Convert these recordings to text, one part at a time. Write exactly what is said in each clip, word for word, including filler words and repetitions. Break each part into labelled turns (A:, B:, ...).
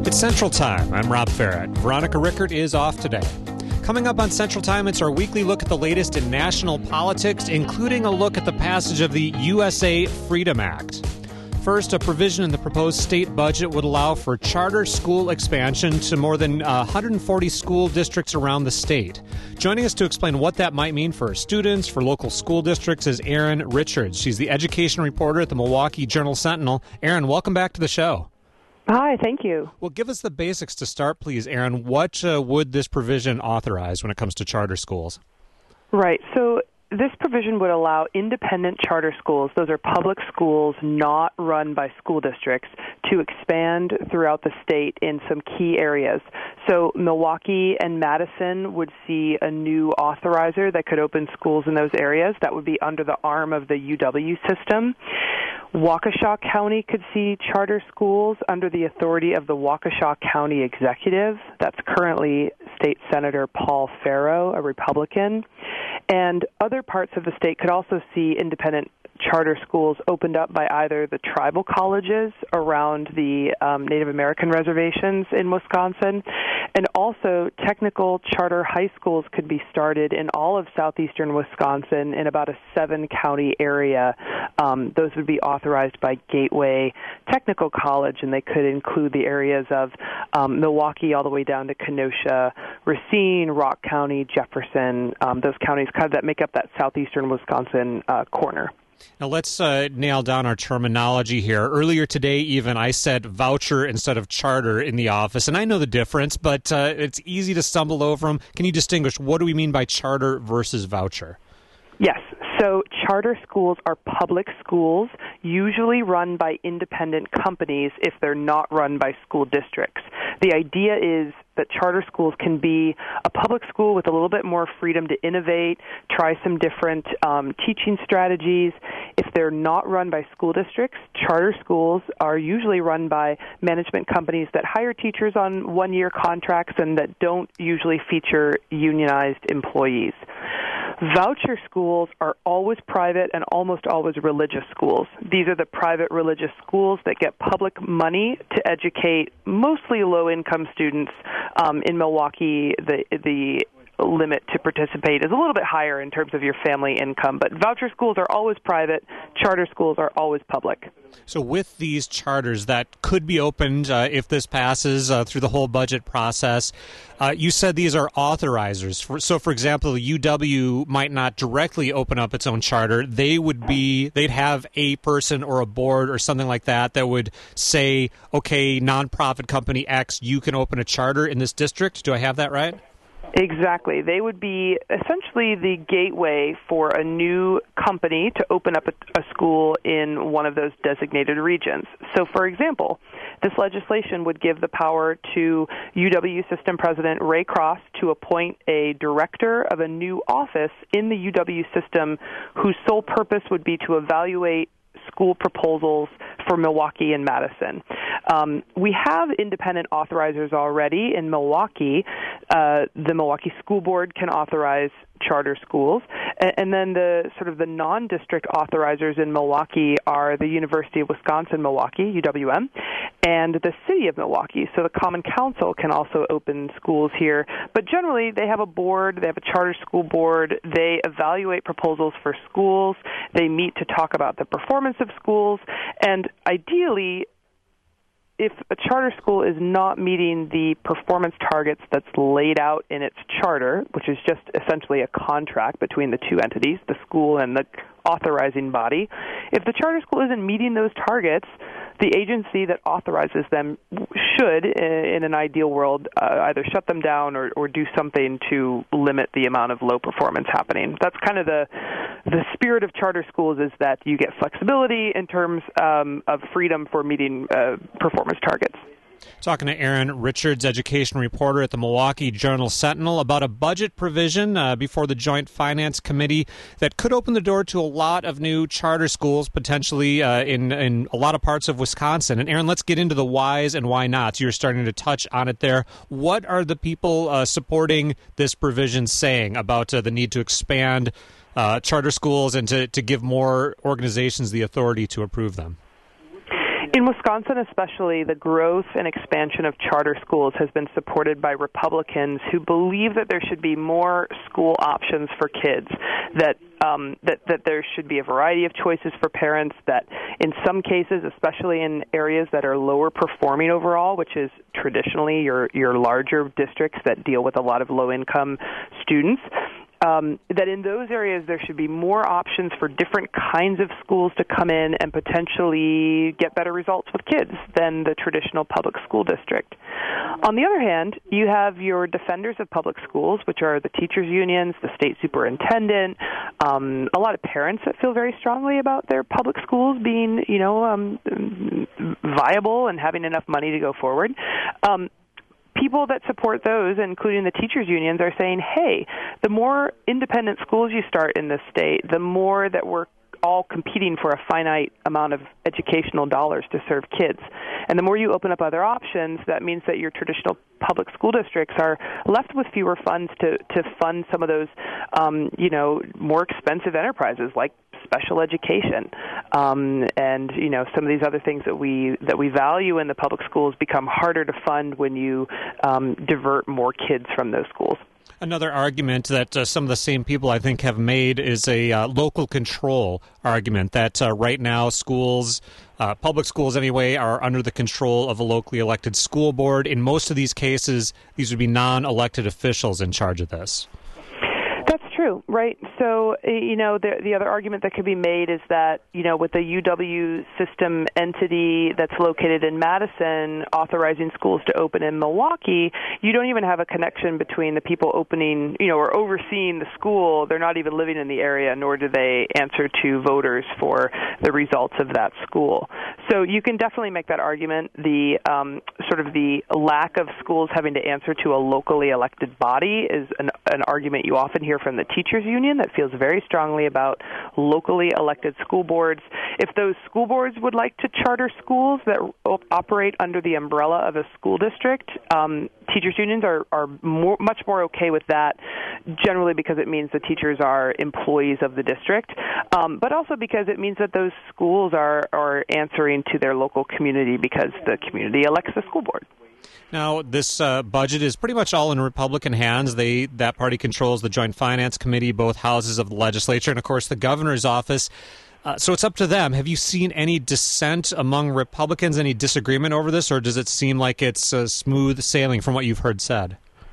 A: It's Central Time. I'm Rob Farrett. Veronica Rickert is off today. Coming up on Central Time, it's our weekly look at the latest in national politics, including a look at the passage of the U S A Freedom Act. First, a provision in the proposed state budget would allow for charter school expansion to more than uh, one hundred forty school districts around the state. Joining us to explain what that might mean for students, for local school districts, is Erin Richards. She's the education reporter at the Milwaukee Journal-Sentinel. Erin, welcome back to the show.
B: Hi, thank you.
A: Well, give us the basics to start, please, Erin. What uh, would this provision authorize when it comes to charter schools?
B: Right. So this provision would allow independent charter schools, those are public schools not run by school districts, to expand throughout the state in some key areas. So Milwaukee and Madison would see a new authorizer that could open schools in those areas. That would be under the arm of the U W system. Waukesha County could see charter schools under the authority of the Waukesha County Executive. That's currently State Senator Paul Farrow, a Republican. And other parts of the state could also see independent charter schools opened up by either the tribal colleges around the um, Native American reservations in Wisconsin, and also technical charter high schools could be started in all of southeastern Wisconsin in about a seven-county area. Um, those would be authorized by Gateway Technical College, and they could include the areas of um, Milwaukee all the way down to Kenosha, Racine, Rock County, Jefferson, um, those counties kind of that make up that southeastern Wisconsin uh, corner.
A: Now, let's uh, nail down our terminology here. Earlier today, even, I said voucher instead of charter in the office, and I know the difference, but uh, it's easy to stumble over them. Can you distinguish what do we mean by charter versus voucher?
B: Yes. So charter schools are public schools, usually run by independent companies if they're not run by school districts. The idea is that charter schools can be a public school with a little bit more freedom to innovate, try some different um, teaching strategies. If they're not run by school districts, charter schools are usually run by management companies that hire teachers on one-year contracts and that don't usually feature unionized employees. Voucher schools are always private and almost always religious schools. These are the private religious schools that get public money to educate mostly low-income students. Um, in Milwaukee, the the limit to participate is a little bit higher in terms of your family income, but voucher schools are always private, charter schools are always public.
A: So with these charters that could be opened uh, if this passes uh, through the whole budget process, uh, you said these are authorizers. For, so, for example, U W might not directly open up its own charter. They would be, they'd have a person or a board or something like that that would say, okay, nonprofit company X, you can open a charter in this district. Do I have that right?
B: Exactly. They would be essentially the gateway for a new company to open up a, a school in one of those designated regions. So, for example, this legislation would give the power to U W System President Ray Cross to appoint a director of a new office in the U W system whose sole purpose would be to evaluate school proposals for Milwaukee and Madison. Um, we have independent authorizers already in Milwaukee. Uh, the Milwaukee School Board can authorize charter schools, and, and then the sort of the non-district authorizers in Milwaukee are the University of Wisconsin-Milwaukee, U W M, and the City of Milwaukee. So the Common Council can also open schools here, but generally they have a board, they have a charter school board, they evaluate proposals for schools, they meet to talk about the performance of schools, and ideally, if a charter school is not meeting the performance targets that's laid out in its charter, which is just essentially a contract between the two entities, the school and the authorizing body, if the charter school isn't meeting those targets, the agency that authorizes them should, in an ideal world, uh, either shut them down or, or do something to limit the amount of low performance happening. That's kind of the the spirit of charter schools, is that you get flexibility in terms um, of freedom for meeting uh, performance targets.
A: Talking to Erin Richards, education reporter at the Milwaukee Journal-Sentinel, about a budget provision uh, before the Joint Finance Committee that could open the door to a lot of new charter schools, potentially uh, in, in a lot of parts of Wisconsin. And, Erin, let's get into the whys and why nots. You're starting to touch on it there. What are the people uh, supporting this provision saying about uh, the need to expand uh, charter schools and to, to give more organizations the authority to approve them?
B: In Wisconsin especially, the growth and expansion of charter schools has been supported by Republicans who believe that there should be more school options for kids, that um, that, that there should be a variety of choices for parents, that in some cases, especially in areas that are lower performing overall, which is traditionally your, your larger districts that deal with a lot of low-income students, Um, that in those areas there should be more options for different kinds of schools to come in and potentially get better results with kids than the traditional public school district. On the other hand, you have your defenders of public schools, which are the teachers' unions, the state superintendent, um, a lot of parents that feel very strongly about their public schools being, you know, um, viable and having enough money to go forward. Um, People that support those, including the teachers' unions, are saying, hey, the more independent schools you start in this state, the more that we're all competing for a finite amount of educational dollars to serve kids. And the more you open up other options, that means that your traditional public school districts are left with fewer funds to, to fund some of those, um, you know, more expensive enterprises like special education, um, and you know some of these other things that we that we value in the public schools become harder to fund when you um, divert more kids from those schools.
A: Another argument that uh, some of the same people I think have made is a uh, local control argument that uh, right now schools, uh, public schools anyway, are under the control of a locally elected school board. In most of these cases, these would be non-elected officials in charge of this.
B: That's true, right? So, you know, the the other argument that could be made is that, you know, with the U W system entity that's located in Madison authorizing schools to open in Milwaukee, you don't even have a connection between the people opening, you know, or overseeing the school. They're not even living in the area, nor do they answer to voters for the results of that school. So you can definitely make that argument. The um, sort of the lack of schools having to answer to a locally elected body is an, an argument you often hear from the teachers union that feels very strongly about locally elected school boards. If those school boards would like to charter schools that op- operate under the umbrella of a school district, um, teachers unions are, are more, much more okay with that, generally because it means the teachers are employees of the district, um, but also because it means that those schools are, are answering to their local community because the community elects the school board.
A: Now, this uh, budget is pretty much all in Republican hands. They that party controls the Joint Finance Committee, both houses of the legislature, and, of course, the governor's office. Uh, so it's up to them. Have you seen any dissent among Republicans, any disagreement over this, or does it seem like it's uh, smooth sailing from what you've heard said?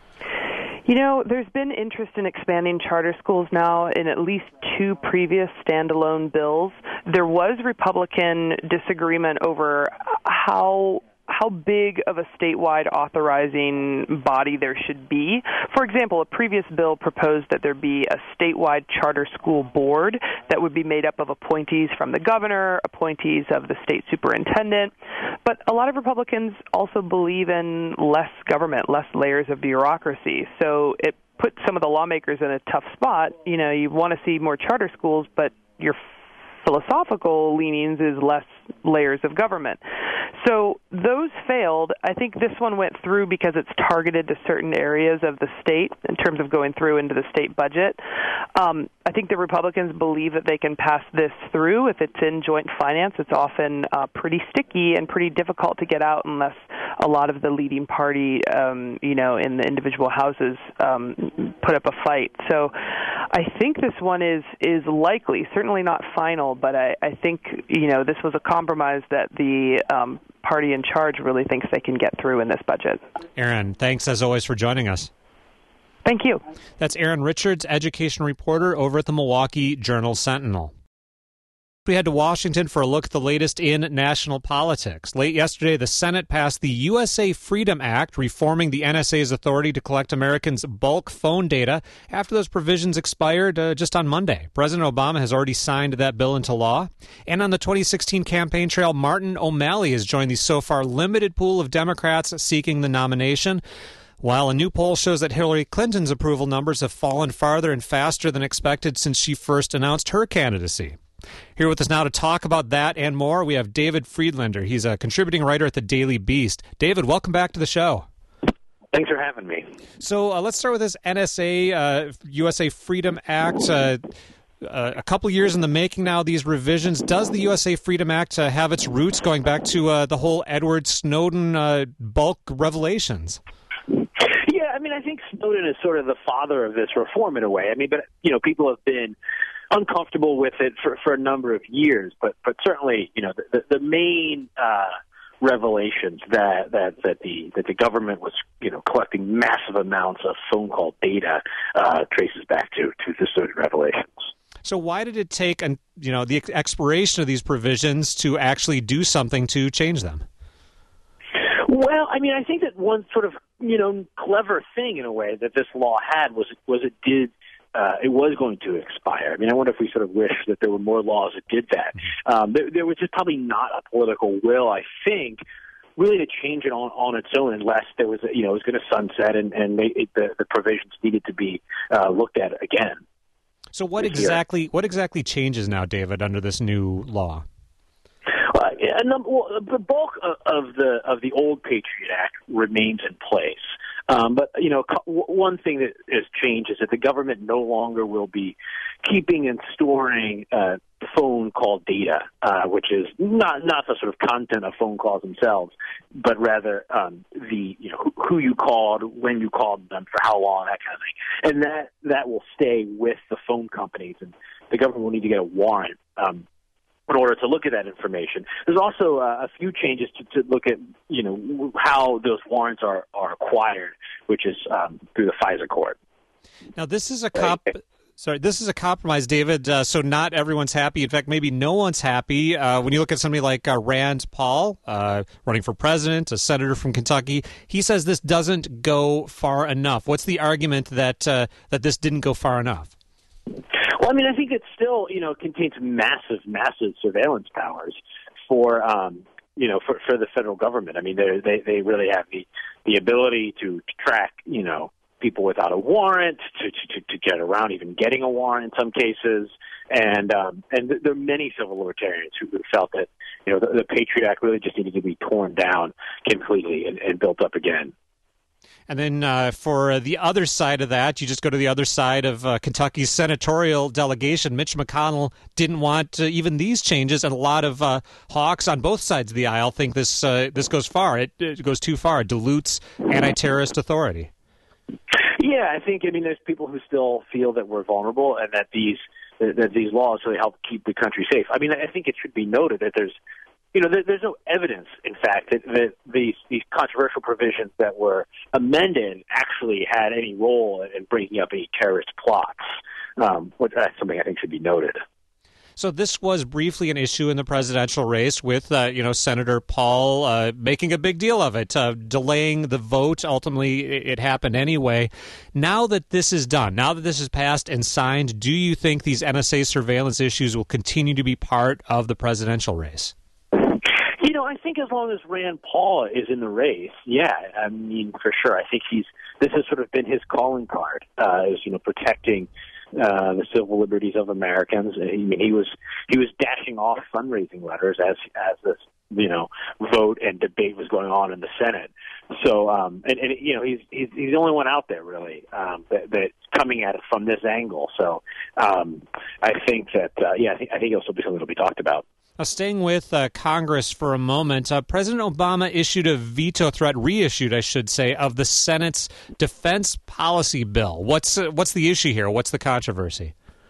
B: You know, there's been interest in expanding charter schools now in at least two previous standalone bills. There was Republican disagreement over how how big of a statewide authorizing body there should be. For example, a previous bill proposed that there be a statewide charter school board that would be made up of appointees from the governor, appointees of the state superintendent. But a lot of Republicans also believe in less government, less layers of bureaucracy. So it put some of the lawmakers in a tough spot. You know, you want to see more charter schools, but your philosophical leanings is less layers of government. So those failed. I think this one went through because it's targeted to certain areas of the state in terms of going through into the state budget. Um, I think the Republicans believe that they can pass this through. If it's in joint finance, it's often uh, pretty sticky and pretty difficult to get out unless a lot of the leading party, um, you know, in the individual houses um, put up a fight. So I think this one is, is likely, certainly not final, but I, I think, you know, this was a compromise that the um, party in charge really thinks they can get through in this budget.
A: Erin, thanks as always for joining us.
B: Thank you.
A: That's Erin Richards, education reporter over at the Milwaukee Journal-Sentinel. We head to Washington for a look at the latest in national politics. Late yesterday, the Senate passed the U S A Freedom Act, reforming the N S A's authority to collect Americans' bulk phone data after those provisions expired uh, just on Monday. President Obama has already signed that bill into law. And on the twenty sixteen campaign trail, Martin O'Malley has joined the so far limited pool of Democrats seeking the nomination. While a new poll shows that Hillary Clinton's approval numbers have fallen farther and faster than expected since she first announced her candidacy. Here with us now to talk about that and more, we have David Friedlander. He's a contributing writer at the Daily Beast. David, welcome back to the show.
C: Thanks for having me.
A: So uh, let's start with this N S A, uh, U S A Freedom Act. Uh, uh, a couple years in the making now, these revisions. Does the U S A Freedom Act uh, have its roots going back to uh, the whole Edward Snowden uh, bulk revelations?
C: Yeah, I mean, I think Snowden is sort of the father of this reform in a way. I mean, but, you know, people have been uncomfortable with it for, for a number of years, but but certainly, you know, the, the main uh, revelations that, that that the that the government was, you know, collecting massive amounts of phone call data uh, traces back to to the Snowden revelations.
A: So why did it take, an, you know, the expiration of these provisions to actually do something to change them?
C: Well, I mean, I think that one sort of, you know, clever thing in a way that this law had was was it did. Uh, it was going to expire. I mean, I wonder if we sort of wish that there were more laws that did that. Um, there, there was just probably not a political will, I think, really to change it on, on its own unless there was, a, you know, it was going to sunset and, and they, it, the, the provisions needed to be uh, looked at again.
A: So what exactly what exactly changes now, David, under this new law?
C: Uh, a number, well, the bulk of, of the of the old Patriot Act remains in place. Um, but, you know, one thing that has changed is that the government no longer will be keeping and storing uh, phone call data, uh, which is not not the sort of content of phone calls themselves, but rather um, the, you know, who, who you called, when you called them, for how long, that kind of thing. And that, that will stay with the phone companies, and the government will need to get a warrant um in order to look at that information. There's also uh, a few changes to, to look at, you know, how those warrants are, are acquired, which is um, through the FISA court.
A: Now, this is a cop. Sorry, this is a compromise, David. Uh, so not everyone's happy. In fact, maybe no one's happy. Uh, when you look at somebody like uh, Rand Paul, uh, running for president, a senator from Kentucky, he says this doesn't go far enough. What's the argument that uh, that this didn't go far enough?
C: Well, I mean, I think it still, you know, contains massive, massive surveillance powers for, um, you know, for, for the federal government. I mean, they they really have the, the ability to track, you know, people without a warrant, to, to, to get around even getting a warrant in some cases. And um, and there are many civil libertarians who felt that, you know, the, the Patriot Act really just needed to be torn down completely and, and built up again.
A: And then uh, for the other side of that, you just go to the other side of uh, Kentucky's senatorial delegation. Mitch McConnell didn't want uh, even these changes, and a lot of uh, hawks on both sides of the aisle think this uh, this goes far. It, it goes too far. It dilutes anti-terrorist authority. Yeah,
C: I think, I mean, there's people who still feel that we're vulnerable and that these that these laws really help keep the country safe. I mean, I think it should be noted that there's You know, there's no evidence, in fact, that, that these these controversial provisions that were amended actually had any role in breaking up any terrorist plots, um, which that's something I think should be noted.
A: So this was briefly an issue in the presidential race with, uh, you know, Senator Paul uh, making a big deal of it, uh, delaying the vote. Ultimately, it happened anyway. Now that this is done, now that this is passed and signed, do you think these N S A surveillance issues will continue to be part of the presidential race?
C: You know, I think as long as Rand Paul is in the race, yeah, I mean, for sure. I think he's this has sort of been his calling card, uh, is, you know, protecting uh, the civil liberties of Americans. I mean, he was he was dashing off fundraising letters as as this, you know, vote and debate was going on in the Senate. So, um, and, and you know, he's, he's he's the only one out there really um, that, that's coming at it from this angle. So, um, I think that uh, yeah, I think I think it'll still be something that'll be talked about.
A: Now, staying with uh, Congress for a moment, uh, President Obama issued a veto threat, reissued, I should say, of the Senate's defense policy bill. What's uh, what's the issue here? What's the controversy?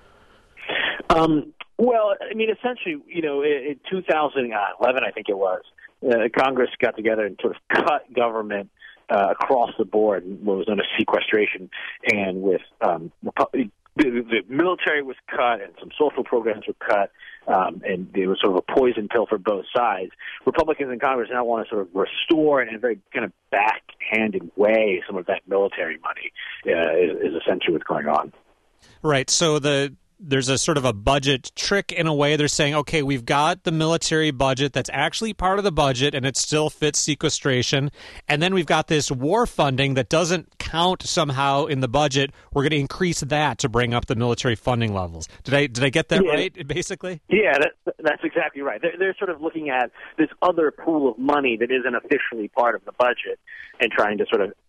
C: Um, well, I mean, essentially, you know, in, in two thousand eleven, I think it was, uh, Congress got together and sort of cut government uh, across the board, what was known as sequestration, and with um, the, the military was cut and some social programs were cut. Um, and it was sort of a poison pill for both sides. Republicans in Congress now want to sort of restore in a very kind of backhanded way some of that military money uh, is, is essentially what's going on.
A: Right. So the there's a sort of a budget trick in a way. They're saying, okay, we've got the military budget that's actually part of the budget and it still fits sequestration. And then we've got this war funding that doesn't count somehow in the budget. We're going to increase that to bring up the military funding levels. Did I did I get that
C: yeah.
A: right, basically?
C: Yeah, that, that's exactly right. They're, they're sort of looking at this other pool of money that isn't officially part of the budget and trying to sort of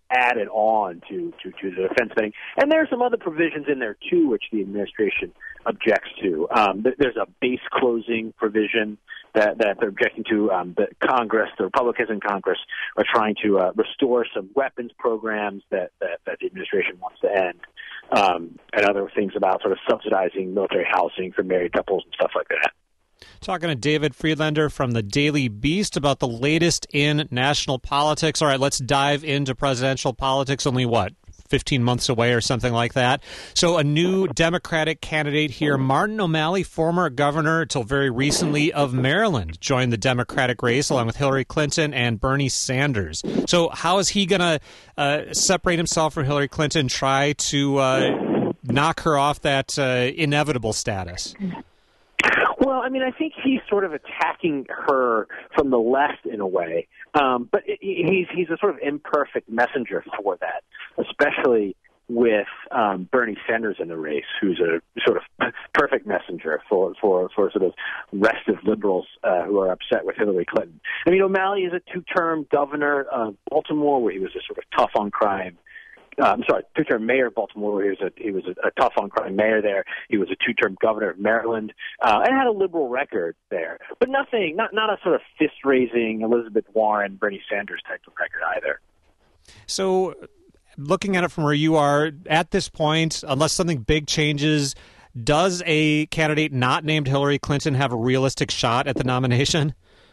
C: added on to, to, to the defense spending. And there are some other provisions in there, too, which the administration objects to. Um, there's a base closing provision that, that they're objecting to. Um, the Congress, the Republicans in Congress, are trying to uh, restore some weapons programs that, that, that the administration wants to end, um, and other things about sort of subsidizing military housing for married couples and stuff like that.
A: Talking to David Friedlander from the Daily Beast about the latest in national politics. All right, let's dive into presidential politics. Only, what, fifteen months away or something like that. So a new Democratic candidate here, Martin O'Malley, former governor till very recently of Maryland, joined the Democratic race along with Hillary Clinton and Bernie Sanders. So how is he going to uh, separate himself from Hillary Clinton, try to uh, knock her off that uh, inevitable status?
C: Well, I mean, I think he's sort of attacking her from the left in a way, um, but it, he's he's a sort of imperfect messenger for that, especially with um, Bernie Sanders in the race, who's a sort of perfect messenger for for, for sort of restive liberals uh, who are upset with Hillary Clinton. I mean, O'Malley is a two-term governor of Baltimore, where he was a sort of tough on crime. Uh, I'm sorry, two-term mayor of Baltimore, where he was a he was a, a tough-on-crime mayor there. He was a two-term governor of Maryland, uh, and had a liberal record there, but nothing, not not a sort of fist-raising Elizabeth Warren, Bernie Sanders type of record either.
A: So, looking at it from where you are at this point, unless something big changes, does a candidate not named Hillary Clinton have a realistic shot at the nomination?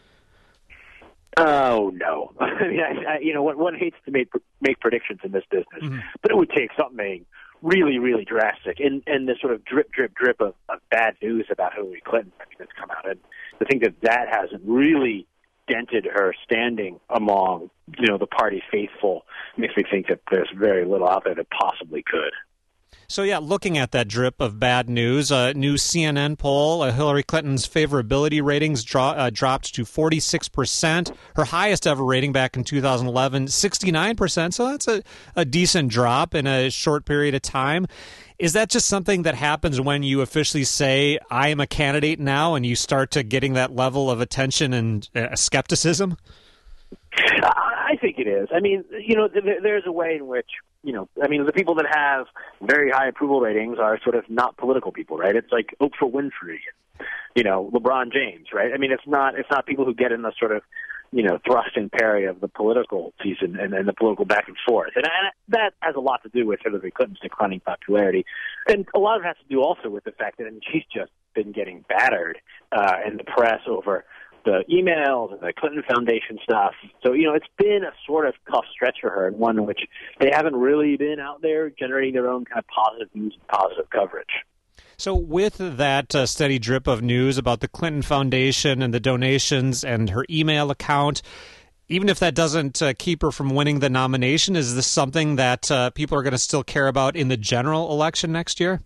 C: Oh no! I mean, I, I, you know, one, one hates to make make predictions in this business, mm-hmm. but it would take something really, really drastic, and and the sort of drip, drip, drip of, of bad news about Hillary Clinton I mean, that's come out, and I think that that hasn't really dented her standing among you know the party faithful. Makes me think that there's very little out there that possibly could.
A: So, yeah, looking at that drip of bad news, a new C N N poll, uh, Hillary Clinton's favorability ratings draw, uh, dropped to forty-six percent, her highest ever rating back in two thousand eleven, sixty-nine percent. So that's a, a decent drop in a short period of time. Is that just something that happens when you officially say, I am a candidate now, and you start to getting that level of attention and uh, skepticism?
C: I think it is. I mean, you know, there's a way in which, you know, I mean, the people that have very high approval ratings are sort of not political people, right? It's like Oprah Winfrey, you know, LeBron James, right? I mean, it's not it's not people who get in the sort of, you know, thrust and parry of the political season and, and the political back and forth. And, and that has a lot to do with Hillary Clinton's declining popularity. And a lot of it has to do also with the fact that I mean, she's just been getting battered uh, in the press over the emails and the Clinton Foundation stuff. So, you know, it's been a sort of tough stretch for her, and one in which they haven't really been out there generating their own kind of positive news and positive coverage.
A: So with that uh, steady drip of news about the Clinton Foundation and the donations and her email account, even if that doesn't uh, keep her from winning the nomination, is this something that uh, people are going to still care about in the general election next year?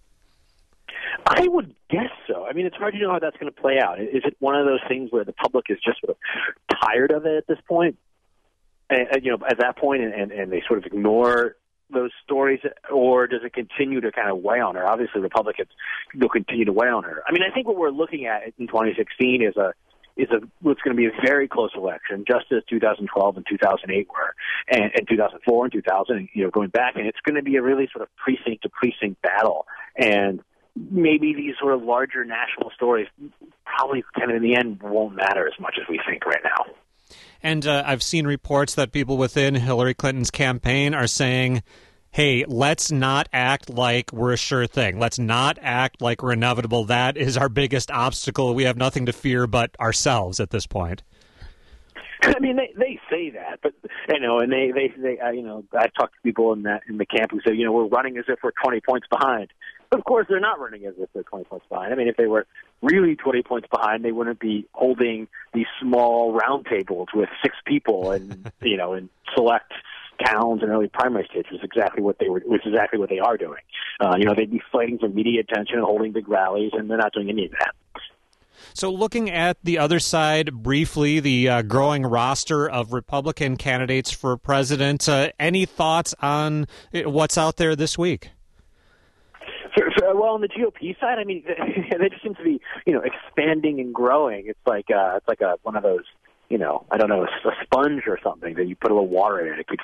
C: I would guess so. I mean, it's hard to know how that's going to play out. Is it one of those things where the public is just sort of tired of it at this point? And, you know, at that point, and, and, and they sort of ignore those stories, or does it continue to kind of weigh on her? Obviously, Republicans will continue to weigh on her. I mean, I think what we're looking at in twenty sixteen is a is a what's going to be a very close election, just as two thousand twelve and two thousand eight were, and, and two thousand four and two thousand, you know, going back, and it's going to be a really sort of precinct to precinct battle, and maybe these sort of larger national stories probably kind of in the end won't matter as much as we think right now.
A: And uh, I've seen reports that people within Hillary Clinton's campaign are saying, hey, let's not act like we're a sure thing. Let's not act like we're inevitable. That is our biggest obstacle. We have nothing to fear but ourselves at this point.
C: I mean, they they say that, but you know, and they they, they uh, you know, I've talked to people in that in the camp who say, you know, we're running as if we're twenty points behind. Of course, they're not running as if they're twenty points behind. I mean, if they were really twenty points behind, they wouldn't be holding these small roundtables with six people and you know, in select towns and early primary states, which is exactly what they were, which is exactly what they are doing. Uh, you know, they'd be fighting for media attention and holding big rallies, and they're not doing any of that.
A: So looking at the other side briefly, the uh, growing roster of Republican candidates for president, uh, any thoughts on what's out there this week?
C: For, for, well, on the G O P side, I mean, they just seem to be, you know, expanding and growing. It's like uh, it's like a one of those, you know, I don't know, a sponge or something that you put a little water in it. It keeps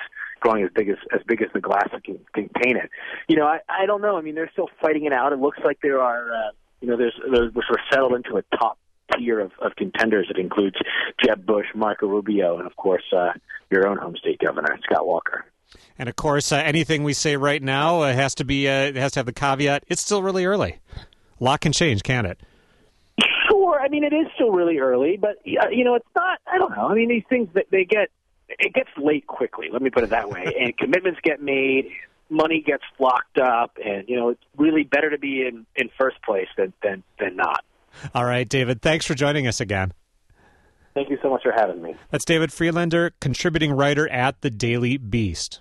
C: growing as big as as big as the glass can contain it. You know, I, I don't know. I mean, they're still fighting it out. It looks like there are, uh, you know, there's, there's we're sort of settled into a top tier of, of contenders. It includes Jeb Bush, Marco Rubio, and of course uh, your own home state governor, Scott Walker.
A: And of course, uh, anything we say right now uh, has to be uh, it has to have the caveat: it's still really early. A lot can change, can't it?
C: Sure. I mean, it is still really early, but you know, it's not. I don't know. I mean, these things that they get, it gets late quickly. Let me put it that way. And commitments get made, money gets locked up, and you know, it's really better to be in, in first place than, than than not.
A: All right, David. Thanks for joining us again.
C: Thank you so much for having me.
A: That's David Friedlander, contributing writer at the Daily Beast.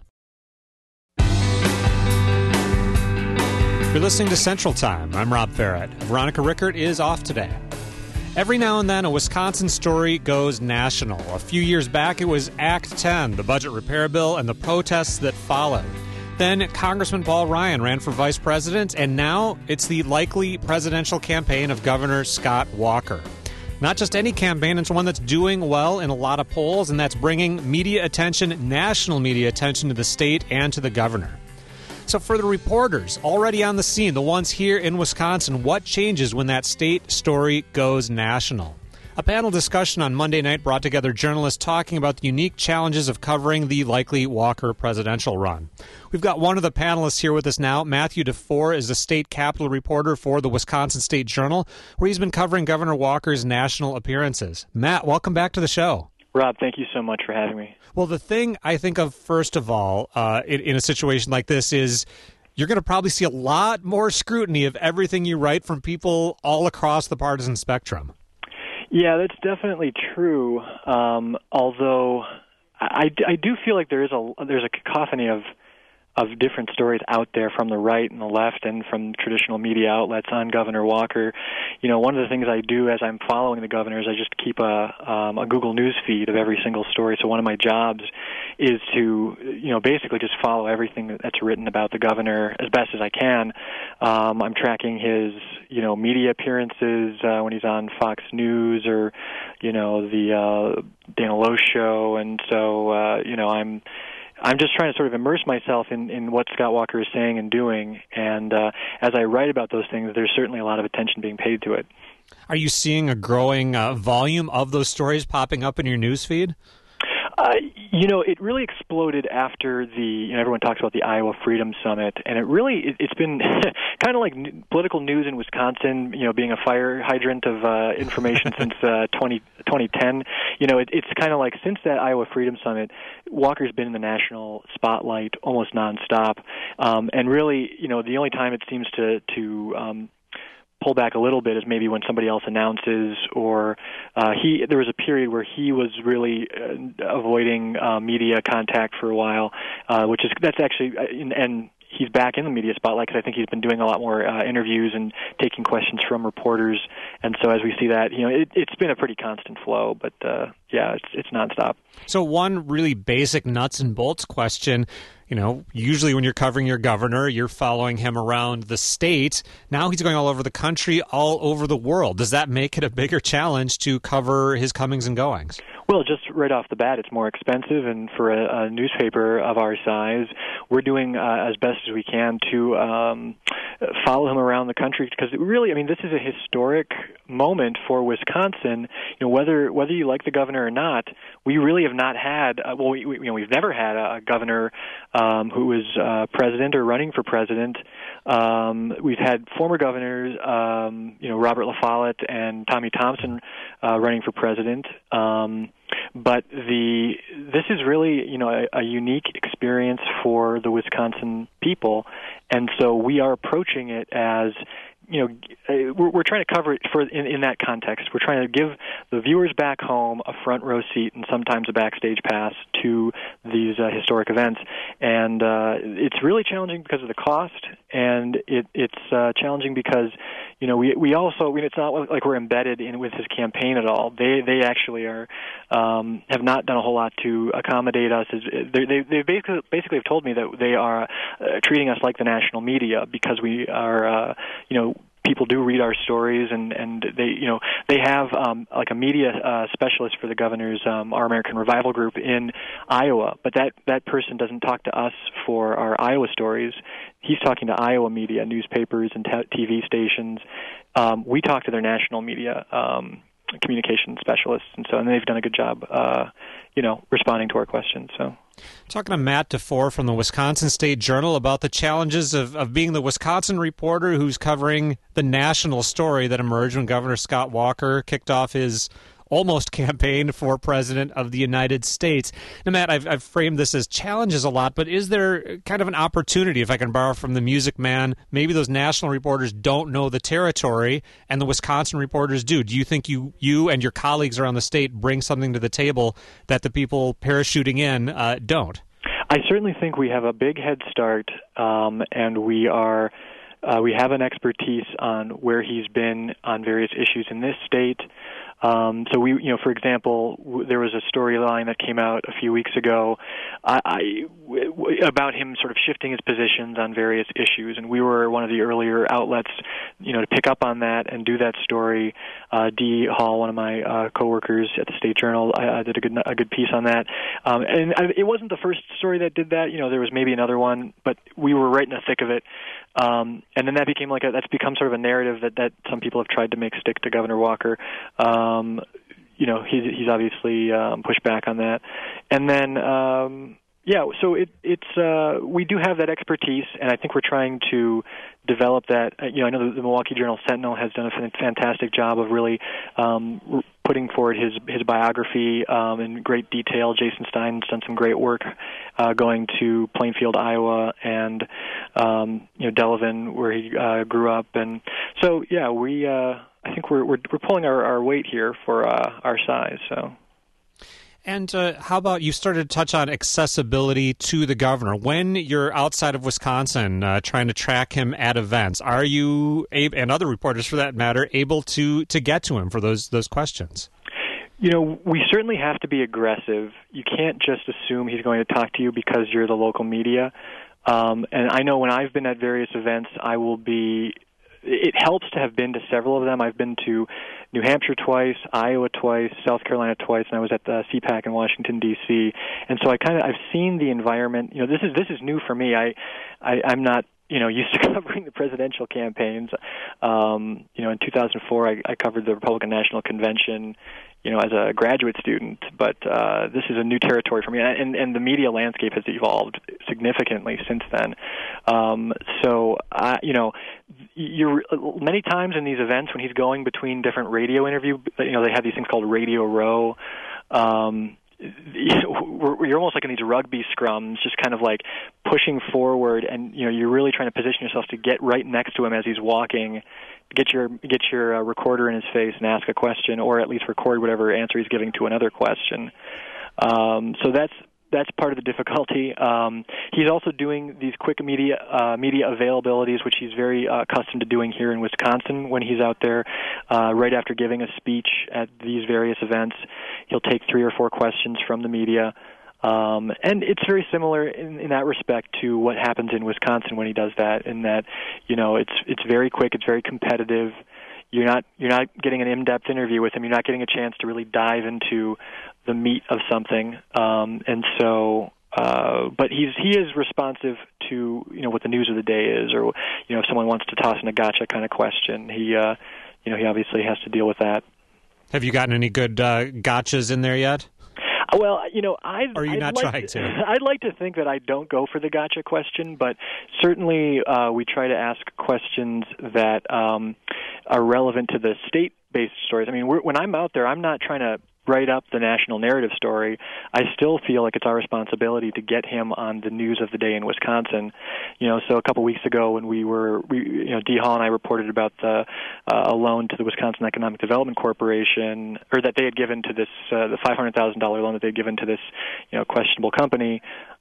A: You're listening to Central Time. I'm Rob Farrett. Veronica Rickert is off today. Every now and then, a Wisconsin story goes national. A few years back, it was Act ten, the budget repair bill, and the protests that followed. Then Congressman Paul Ryan ran for vice president, and now it's the likely presidential campaign of Governor Scott Walker. Not just any campaign, it's one that's doing well in a lot of polls, and that's bringing media attention, national media attention to the state and to the governor. So for the reporters already on the scene, the ones here in Wisconsin, what changes when that state story goes national? A panel discussion on Monday night brought together journalists talking about the unique challenges of covering the likely Walker presidential run. We've got one of the panelists here with us now. Matthew DeFore is the state capitol reporter for the Wisconsin State Journal, where he's been covering Governor Walker's national appearances. Matt, welcome back to the show.
D: Rob, thank you so much for having me.
A: Well, the thing I think of, first of all, uh, in, in a situation like this is you're going to probably see a lot more scrutiny of everything you write from people all across the partisan spectrum.
D: Yeah, that's definitely true. Um, although I, I do feel like there is a there's a cacophony of of different stories out there from the right and the left and from traditional media outlets on Governor Walker. You know, one of the things I do as I'm following the governor is I just keep a um, a Google News feed of every single story. So one of my jobs is to, you know, basically just follow everything that's written about the governor as best as I can. Um, I'm tracking his, you know, media appearances uh, when he's on Fox News or, you know, the uh, Dana Loesch show. And so, uh, you know, I'm I'm just trying to sort of immerse myself in, in what Scott Walker is saying and doing. And uh, as I write about those things, there's certainly a lot of attention being paid to it.
A: Are you seeing a growing uh, volume of those stories popping up in your newsfeed?
D: Uh, you know, it really exploded after the, you know, everyone talks about the Iowa Freedom Summit, and it really, it, it's been kind of like n- political news in Wisconsin, you know, being a fire hydrant of uh, information since uh, twenty ten. You know, it, it's kind of like since that Iowa Freedom Summit, Walker's been in the national spotlight almost nonstop, um, and really, you know, the only time it seems to, to um, pull back a little bit is maybe when somebody else announces, or uh, he. There was a period where he was really uh, avoiding uh, media contact for a while, uh, which is that's actually and. and he's back in the media spotlight because I think he's been doing a lot more uh, interviews and taking questions from reporters. And so as we see that, you know, it, it's been a pretty constant flow, but uh, yeah, it's it's nonstop.
A: So one really basic nuts and bolts question, you know, usually when you're covering your governor, you're following him around the state. Now he's going all over the country, all over the world. Does that make it a bigger challenge to cover his comings and goings?
D: Well, just right off the bat, it's more expensive, and for a, a newspaper of our size, we're doing uh, as best as we can to um, follow him around the country, because really, I mean, this is a historic moment for Wisconsin. You know, whether whether you like the governor or not, we really have not had. Uh, well, we, we, you know, we've never had a, a governor um, who was uh, president or running for president. Um, we've had former governors, um, you know, Robert LaFollette and Tommy Thompson uh, running for president. Um, But the this is really, you know, a, a unique experience for the Wisconsin people, and so we are approaching it as, you know, we're, we're trying to cover it for in, in that context. We're trying to give the viewers back home a front row seat and sometimes a backstage pass to these uh, historic events, and uh, it's really challenging because of the cost, and it, it's uh, challenging because, you know, we we also, I mean, it's not like we're embedded in with his campaign at all. They they actually are um, have not done a whole lot to accommodate us. They they, they basically basically have told me that they are uh, treating us like the national media because we are, uh, you know, people do read our stories, and, and they, you know, they have um, like a media uh, specialist for the governor's um, Our American Revival group in Iowa, but that, that person doesn't talk to us for our Iowa stories. He's talking to Iowa media, newspapers and T V stations. Um, we talk to their national media um, communication specialists, and so and they've done a good job, uh, you know, responding to our questions. So.
A: Talking to Matt DeFore from the Wisconsin State Journal about the challenges of, of being the Wisconsin reporter who's covering the national story that emerged when Governor Scott Walker kicked off his almost campaign for president of the United States. Now, Matt, I've, I've framed this as challenges a lot, but is there kind of an opportunity, if I can borrow from the Music Man, maybe those national reporters don't know the territory and the Wisconsin reporters do? Do you think you, you and your colleagues around the state bring something to the table that the people parachuting in uh, don't?
D: I certainly think we have a big head start, um, and we are uh, we have an expertise on where he's been on various issues in this state. Um, so we, you know, for example, w- there was a storyline that came out a few weeks ago I, I, w- w- about him sort of shifting his positions on various issues, and we were one of the earlier outlets, you know, to pick up on that and do that story. Uh, Dee Hall, one of my uh, coworkers at the State Journal, I, I did a good a good piece on that. Um, and I, it wasn't the first story that did that. You know, there was maybe another one, but we were right in the thick of it. Um, and then that became like a, that's become sort of a narrative that, that some people have tried to make stick to Governor Walker. Um, you know, he's, he's obviously um, pushed back on that. And then, um, yeah, so it, it's uh, we do have that expertise, and I think we're trying to develop that. Uh, you know, I know the, the Milwaukee Journal Sentinel has done a fantastic job of really um, putting forward his his biography um, in great detail. Jason Stein's done some great work uh, going to Plainfield, Iowa, and um, you know Delavan, where he uh, grew up, and so yeah, we uh, I think we're we're, we're pulling our, our weight here for uh, our size. So.
A: And uh, how about you started to touch on accessibility to the governor. When you're outside of Wisconsin uh, trying to track him at events, are you, able, and other reporters for that matter, able to, to get to him for those those questions?
D: You know, we certainly have to be aggressive. You can't just assume he's going to talk to you because you're the local media. Um, and I know when I've been at various events, I will be... It helps to have been to several of them. I've been to New Hampshire twice, Iowa twice, South Carolina twice, and I was at the C PAC in Washington D C. And so I kind of I've seen the environment. You know, this is this is new for me. I, I I'm not you know used to covering the presidential campaigns. Um, you know, in two thousand four, I, I covered the Republican National Convention. You know, as a graduate student, but uh, this is a new territory for me, and, and and the media landscape has evolved significantly since then. Um, so, uh, you know, you're many times in these events when he's going between different radio interview, you know, they have these things called Radio Row. Um, you're almost like in these rugby scrums, just kind of like pushing forward, and you know, you're really trying to position yourself to get right next to him as he's walking. Get your get your uh, recorder in his face and ask a question, or at least record whatever answer he's giving to another question. Um, so that's that's part of the difficulty. Um, he's also doing these quick media uh, media availabilities, which he's very uh, accustomed to doing here in Wisconsin. When he's out there, uh, right after giving a speech at these various events, he'll take three or four questions from the media. Um, and it's very similar in, in that respect to what happens in Wisconsin when he does that. In that, you know, it's it's very quick, it's very competitive. You're not you're not getting an in-depth interview with him. You're not getting a chance to really dive into the meat of something. Um, and so, uh, but he's he is responsive to you know what the news of the day is, or you know if someone wants to toss in a gotcha kind of question, he uh, you know he obviously has to deal with that.
A: Have you gotten any good uh, gotchas in there yet?
D: Well, you know, I'd,
A: Or are you
D: I'd
A: not
D: like
A: trying to?
D: I'd like to think that I don't go for the gotcha question, but certainly uh, we try to ask questions that um, are relevant to the state-based stories. I mean, we're, when I'm out there, I'm not trying to write up the national narrative story. I still feel like it's our responsibility to get him on the news of the day in Wisconsin. You know, so a couple weeks ago when we were, we, you know, Dee Hall and I reported about the uh, a loan to the Wisconsin Economic Development Corporation, or that they had given to this, uh, the five hundred thousand dollars loan that they had given to this, you know, questionable company.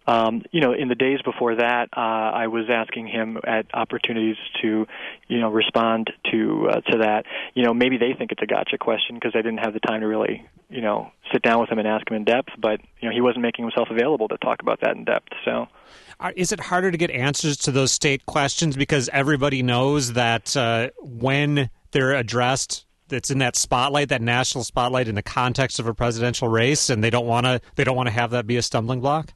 D: Um, you know, in the days before that, uh, I was asking him at opportunities to, you know, respond to uh, to that. You know, maybe they think it's a gotcha question because I didn't have the time to really, you know, sit down with him and ask him in depth. But, you know, he wasn't making himself available to talk about that in depth. So,
A: is it harder to get answers to those state questions because everybody knows that uh, when they're addressed, it's in that spotlight, that national spotlight, in the context of a presidential race, and they don't want to they don't want to have that be a stumbling block?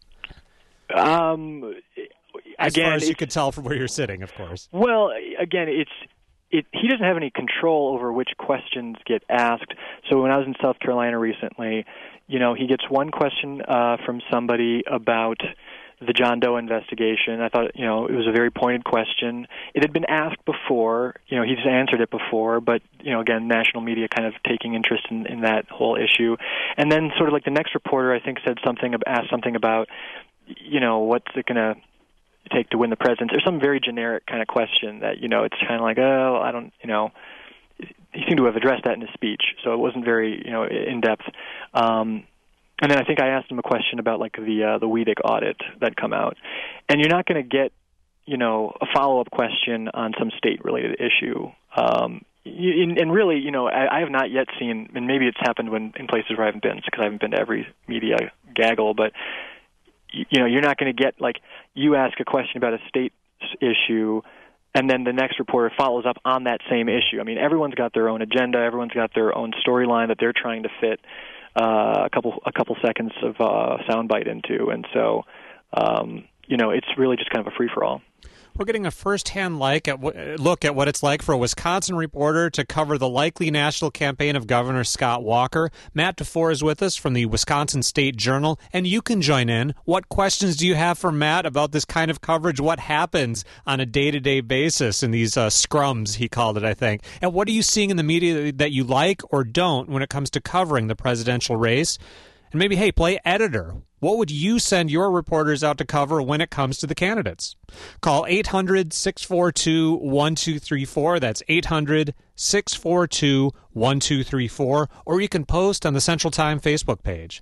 D: Um,
A: as
D: again,
A: far as you could tell from where you're sitting, of course.
D: Well, again, it's it. He doesn't have any control over which questions get asked. So when I was in South Carolina recently, you know, he gets one question uh, from somebody about the John Doe investigation. I thought, you know, it was a very pointed question. It had been asked before. You know, he's answered it before, but, you know, again, national media kind of taking interest in, in that whole issue. And then sort of like the next reporter, I think, said something, asked something about, you know, what's it going to take to win the presidency, or some very generic kind of question that, you know, it's kind of like, oh, I don't, you know, he seemed to have addressed that in his speech, so it wasn't very, you know, in-depth. Um, and then I think I asked him a question about, like, the uh, the WEDC audit that come out. And you're not going to get, you know, a follow-up question on some state-related issue. Um, you, and really, you know, I, I have not yet seen, and maybe it's happened when in places where I haven't been, because I haven't been to every media gaggle, but you know, you're not going to get, like, you ask a question about a state issue, and then the next reporter follows up on that same issue. I mean, everyone's got their own agenda. Everyone's got their own storyline that they're trying to fit uh, a couple a couple seconds of uh, soundbite into. And so, um, you know, it's really just kind of a free-for-all.
A: We're getting a first-hand like at w- look at what it's like for a Wisconsin reporter to cover the likely national campaign of Governor Scott Walker. Matt DeFore is with us from the Wisconsin State Journal, and you can join in. What questions do you have for Matt about this kind of coverage? What happens on a day-to-day basis in these uh, scrums, he called it, I think? And what are you seeing in the media that you like or don't when it comes to covering the presidential race? And maybe, hey, play editor. What would you send your reporters out to cover when it comes to the candidates? Call eight hundred, six four two, one two three four. That's eight hundred, six four two, one two three four. Or you can post on the Central Time Facebook page.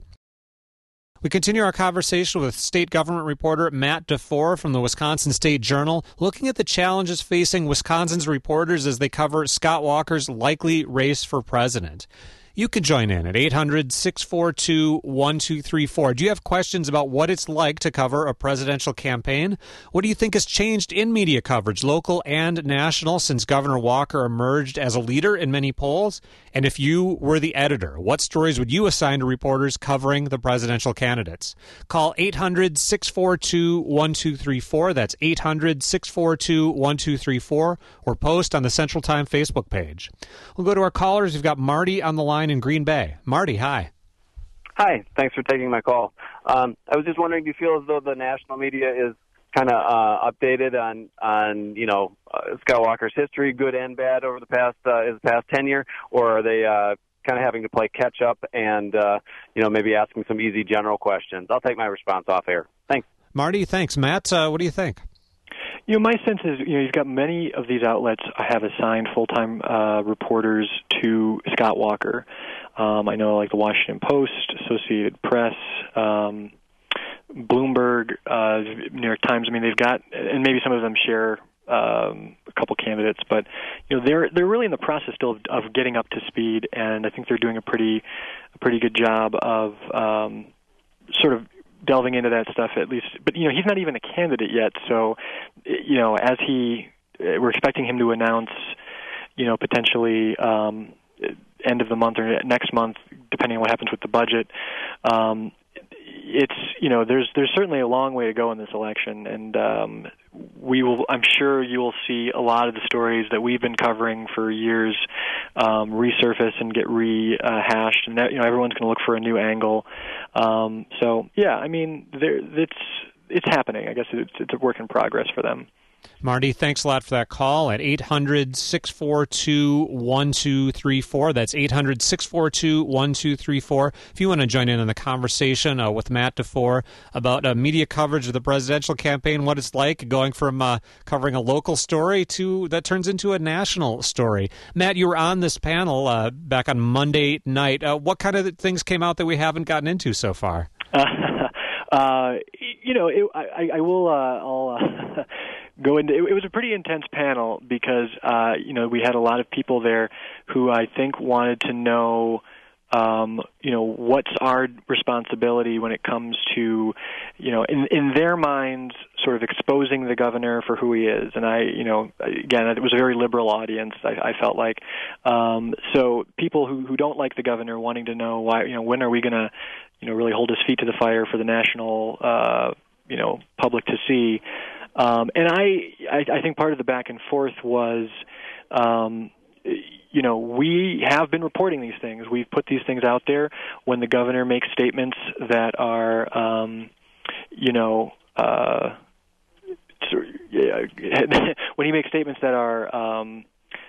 A: We continue our conversation with state government reporter Matt DeFore from the Wisconsin State Journal, looking at the challenges facing Wisconsin's reporters as they cover Scott Walker's likely race for president. You can join in at eight hundred, six four two, one two three four. Do you have questions about what it's like to cover a presidential campaign? What do you think has changed in media coverage, local and national, since Governor Walker emerged as a leader in many polls? And if you were the editor, what stories would you assign to reporters covering the presidential candidates? Call eight hundred, six four two, one two three four. That's eight hundred, six four two, one two three four. Or post on the Central Time Facebook page. We'll go to our callers. We've got Marty on the line in Green Bay. Marty, hi.
E: Hi. Thanks for taking my call. Um, I was just wondering, do you feel as though the national media is kind of uh, updated on, on you know, uh, Scott Walker's history, good and bad, over the past uh, his past tenure, or are they uh, kind of having to play catch up and uh, you know, maybe asking some easy general questions? I'll take my response off air. Thanks,
A: Marty. Thanks, Matt. Uh, what do you think?
D: You know, my sense is, you know, you've got many of these outlets have assigned full-time uh, reporters to Scott Walker. Um, I know, like the Washington Post, Associated Press, um, Bloomberg, uh, New York Times. I mean, they've got, and maybe some of them share um, a couple candidates, but you know, they're they're really in the process still of, of getting up to speed, and I think they're doing a pretty a pretty good job of um, sort of delving into that stuff at least. But, you know, he's not even a candidate yet. So, you know, as he, we're expecting him to announce, you know, potentially um, end of the month or next month, depending on what happens with the budget. Um, it's, you know, there's there's certainly a long way to go in this election, and um, we will. I'm sure you will see a lot of the stories that we've been covering for years um, resurface and get rehashed, and that, you know, everyone's going to look for a new angle. Um, so, yeah, I mean, there, it's it's happening. I guess it's, it's a work in progress for them.
A: Marty, thanks a lot for that call at eight hundred, six four two, one two three four. That's eight hundred, six four two, one two three four. If you want to join in on the conversation uh, with Matt DeFore about uh, media coverage of the presidential campaign, what it's like going from uh, covering a local story to that turns into a national story. Matt, you were on this panel uh, back on Monday night. Uh, what kind of things came out that we haven't gotten into so far?
D: Uh, uh, you know, it, I, I will. Uh, I'll uh, go into. It, it was a pretty intense panel because uh, you know we had a lot of people there who I think wanted to know. Um, you know, what's our responsibility when it comes to, you know, in, in their minds, sort of exposing the governor for who he is. And I, you know, again, it was a very liberal audience, I, I felt like. Um, so people who, who don't like the governor wanting to know why, you know, when are we going to, you know, really hold his feet to the fire for the national, uh, you know, public to see. Um, and I, I, I think part of the back and forth was, um, you know, we have been reporting these things. We've put these things out there. When the governor makes statements that are, um, you know, uh, when he makes statements that are um,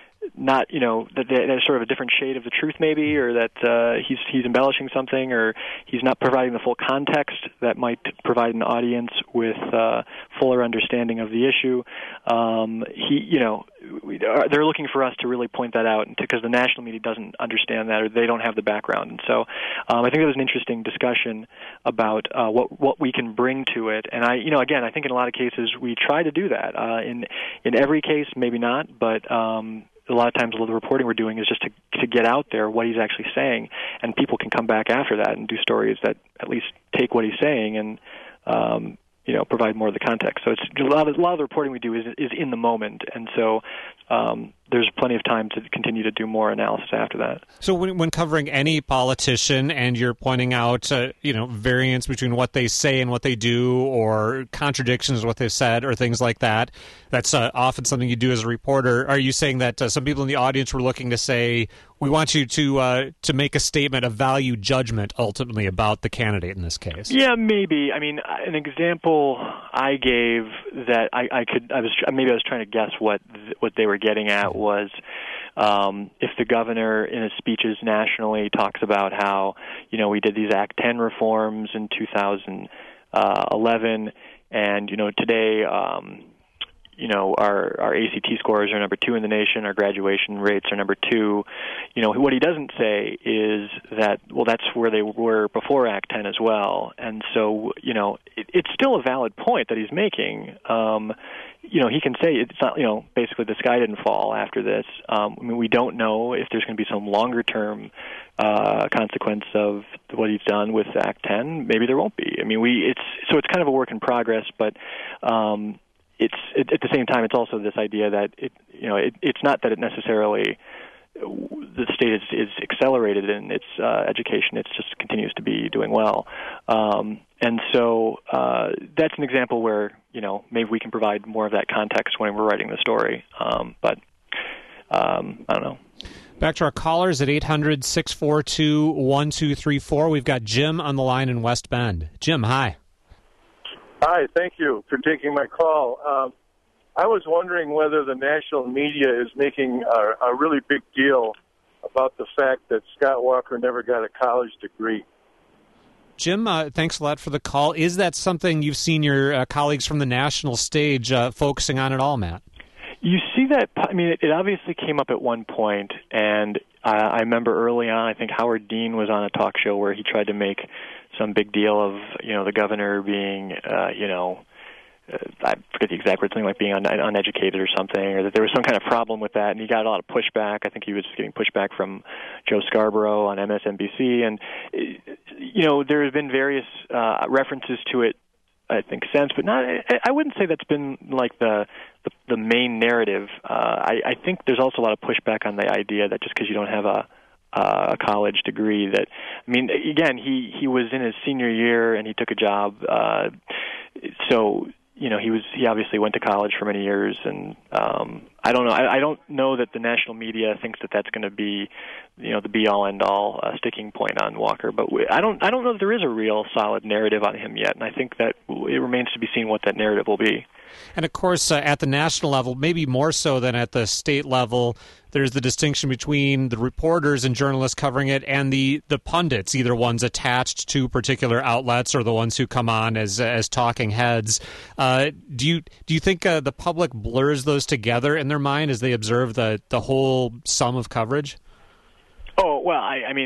D: not, you know, that they're sort of a different shade of the truth maybe, or that uh, he's he's embellishing something, or he's not providing the full context that might provide an audience with uh, fuller understanding of the issue. Um, he, you know, we, uh, they're looking for us to really point that out, because the national media doesn't understand that, or they don't have the background. And so um, I think it was an interesting discussion about uh, what what we can bring to it. And I, you know, again, I think in a lot of cases we try to do that. Uh, in in every case, maybe not, but um, a lot of times the reporting we're doing is just to to get out there what he's actually saying, and people can come back after that and do stories that at least take what he's saying and um, you know, provide more of the context. So it's a lot of, a lot of the reporting we do is is in the moment, and so um, there's plenty of time to continue to do more analysis after that.
A: So when, when covering any politician and you're pointing out, uh, you know, variance between what they say and what they do, or contradictions with what they've said, or things like that, that's uh, often something you do as a reporter. Are you saying that uh, some people in the audience were looking to say, we want you to uh, to make a statement, a value judgment, ultimately, about the candidate in this case?
D: Yeah, maybe. I mean, an example I gave that I, I could, I was maybe I was trying to guess what what they were getting at was um, if the governor in his speeches nationally talks about how, you know, we did these Act ten reforms in two thousand eleven, and, you know, today, um, you know, our, our A C T scores are number two in the nation, our graduation rates are number two. You know, what he doesn't say is that, well, that's where they were before Act ten as well. And so, you know, it, it's still a valid point that he's making. Um, you know, he can say it's not, you know, basically the sky didn't fall after this. Um, I mean, we don't know if there's going to be some longer-term uh, consequence of what he's done with Act ten. Maybe there won't be. I mean, we it's so it's kind of a work in progress, but um, it's it, at the same time, it's also this idea that it, you know, it, it's not that it necessarily the state is, is accelerated in its uh, education. It just continues to be doing well, um, and so uh, that's an example where, you know, maybe we can provide more of that context when we're writing the story. Um, but um, I don't know.
A: Back to our callers at eight hundred, six four two, one two three four. We've got Jim on the line in West Bend. Jim, hi.
F: Hi, thank you for taking my call. Um, I was wondering whether the national media is making a, a really big deal about the fact that Scott Walker never got a college degree.
A: Jim, uh, thanks a lot for the call. Is that something you've seen your uh, colleagues from the national stage uh, focusing on at all, Matt?
D: You see that, I mean, it, it obviously came up at one point, and uh, I remember early on, I think Howard Dean was on a talk show where he tried to make some big deal of, you know, the governor being, uh, you know, uh, I forget the exact word, something like being un- uneducated or something, or that there was some kind of problem with that, and he got a lot of pushback. I think he was getting pushback from Joe Scarborough on M S N B C, and, you know, there have been various uh, references to it, I think, since, but not. I wouldn't say that's been like the the, the main narrative. Uh, I, I think there's also a lot of pushback on the idea that just because you don't have a uh, a college degree, that I mean, again, he he was in his senior year and he took a job, uh, so. You know, he was. He obviously went to college for many years, and um, I don't know. I, I don't know that the national media thinks that that's going to be, you know, the be-all, end-all uh, sticking point on Walker. But we, I don't. I don't know that there is a real solid narrative on him yet, and I think that it remains to be seen what that narrative will be.
A: And of course, uh, at the national level, maybe more so than at the state level, there's the distinction between the reporters and journalists covering it and the, the pundits, either ones attached to particular outlets or the ones who come on as as talking heads. Uh, do you do you think uh, the public blurs those together in their mind as they observe the, the whole sum of coverage?
D: Oh, well, I, I mean,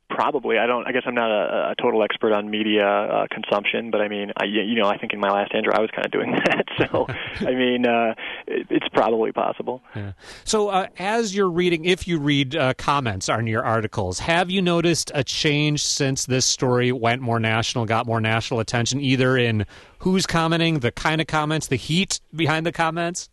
D: probably. I don't. I guess I'm not a, a total expert on media uh, consumption, but I mean, I, you know, I think in my last Andrew, I was kind of doing that. So, I mean, uh, it, it's probably possible.
A: Yeah. So, uh, as you're reading, if you read uh, comments on your articles, have you noticed a change since this story went more national, got more national attention, either in who's commenting, the kind of comments, the heat behind the comments?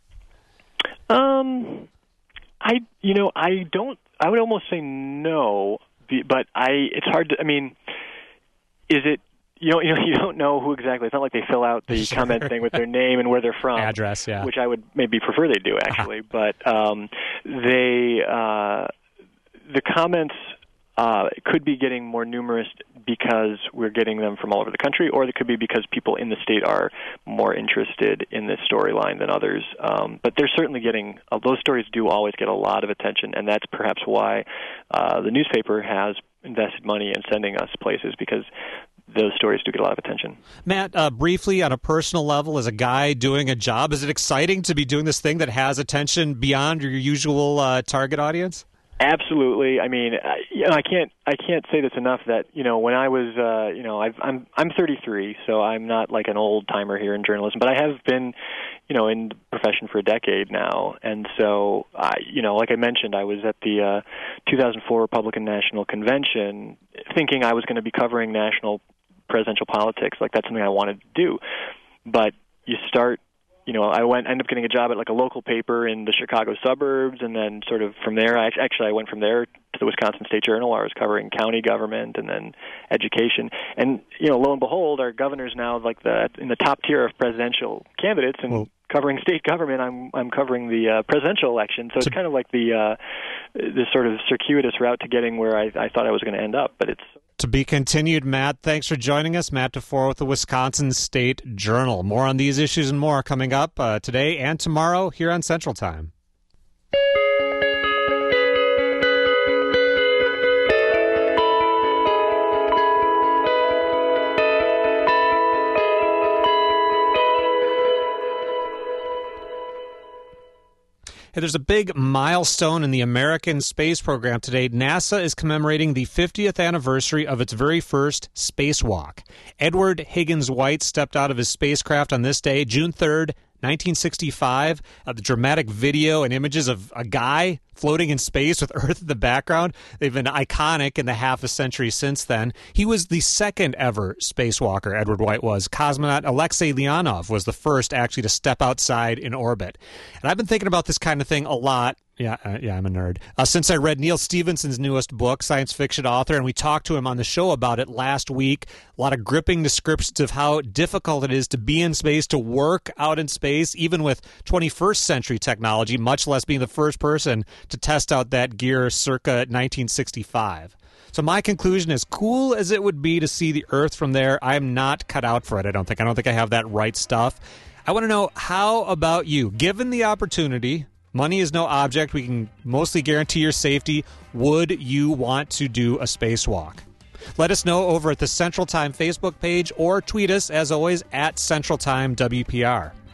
D: Um, I, you know, I don't. I would almost say no. But I, it's hard to. I mean, is it? You know, you know, you don't know who exactly. It's not like they fill out the
A: sure.
D: comment thing with their name and where they're from,
A: address, yeah.
D: Which I would maybe prefer they do actually. But um, they, uh, the comments uh, could be getting more numerous because we're getting them from all over the country, or it could be because people in the state are more interested in this storyline than others. Um, but they're certainly getting, uh, those stories do always get a lot of attention, and that's perhaps why uh, the newspaper has invested money in sending us places, because those stories do get a lot of attention.
A: Matt, uh, briefly, on a personal level, as a guy doing a job, is it exciting to be doing this thing that has attention beyond your usual uh, target audience?
D: Absolutely. I mean, I, you know, I can't I can't say this enough that, you know, when I was, uh, you know, I've, I'm I'm thirty-three, so I'm not like an old timer here in journalism, but I have been, you know, in the profession for a decade now, and so, I, you know, like I mentioned, I was at the uh, two thousand four Republican National Convention, thinking I was going to be covering national presidential politics, like that's something I wanted to do, but you start. You know, I went, ended up getting a job at like a local paper in the Chicago suburbs, and then sort of from there, I actually I went from there to the Wisconsin State Journal, where I was covering county government and then education. And you know, lo and behold, our governor's now like the in the top tier of presidential candidates, and well, covering state government, I'm I'm covering the uh, presidential election. So it's kind of like the uh, this sort of circuitous route to getting where I, I thought I was going to end up, but it's.
A: To be continued, Matt. Thanks for joining us. Matt DeFore with the Wisconsin State Journal. More on these issues and more coming up uh, today and tomorrow here on Central Time. Hey, there's a big milestone in the American space program today. NASA is commemorating the fiftieth anniversary of its very first spacewalk. Edward Higgins White stepped out of his spacecraft on this day, June third, nineteen sixty-five. Uh, the dramatic video and images of a guy floating in space with Earth in the background, they've been iconic in the half a century since then. He was the second ever spacewalker, Edward White was. Cosmonaut Alexei Leonov was the first actually to step outside in orbit. And I've been thinking about this kind of thing a lot. Yeah, uh, yeah, I'm a nerd. Uh, since I read Neal Stephenson's newest book, science fiction author, and we talked to him on the show about it last week. A lot of gripping descriptions of how difficult it is to be in space, to work out in space, even with twenty-first century technology, much less being the first person to test out that gear circa nineteen sixty-five. So my conclusion, as cool as it would be to see the Earth from there, I am not cut out for it, I don't think. I don't think I have that right stuff. I want to know, how about you? Given the opportunity, money is no object, we can mostly guarantee your safety, would you want to do a spacewalk? Let us know over at the Central Time Facebook page, or tweet us, as always, at Central Time W P R.